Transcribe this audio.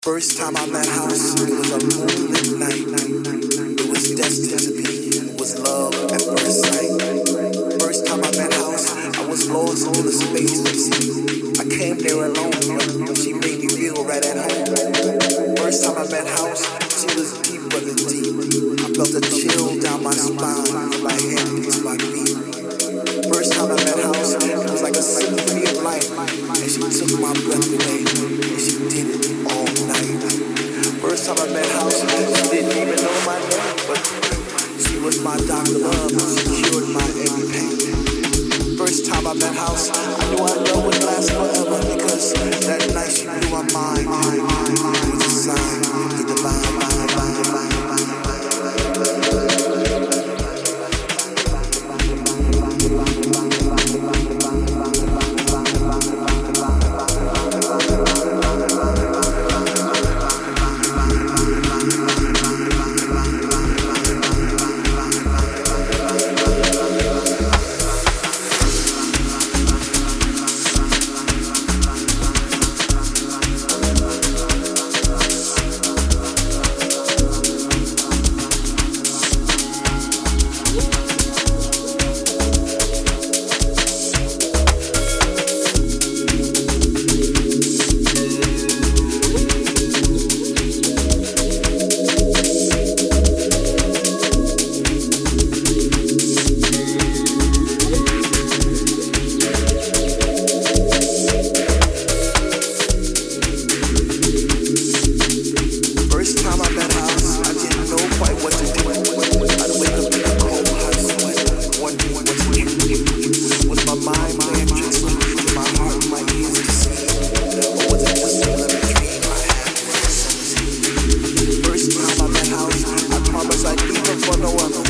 First time I met House, it was a moonlit night. It was destined to be. It was love at first sight. First time I met House, I was lost in the space. I came there alone, but she made me feel right at home. First time I met House, she was deeper than deep. I felt a chill down my spine from my head to my feet. First time I met House, it was like a symphony of light, and she took my breath away, and she did it all night. First time I met House, she didn't even know my name, but she was my doctor love, and she cured my every pain. First time I met House, I knew our love would last forever, because that night she blew my mind. It was a sign of the divine. No one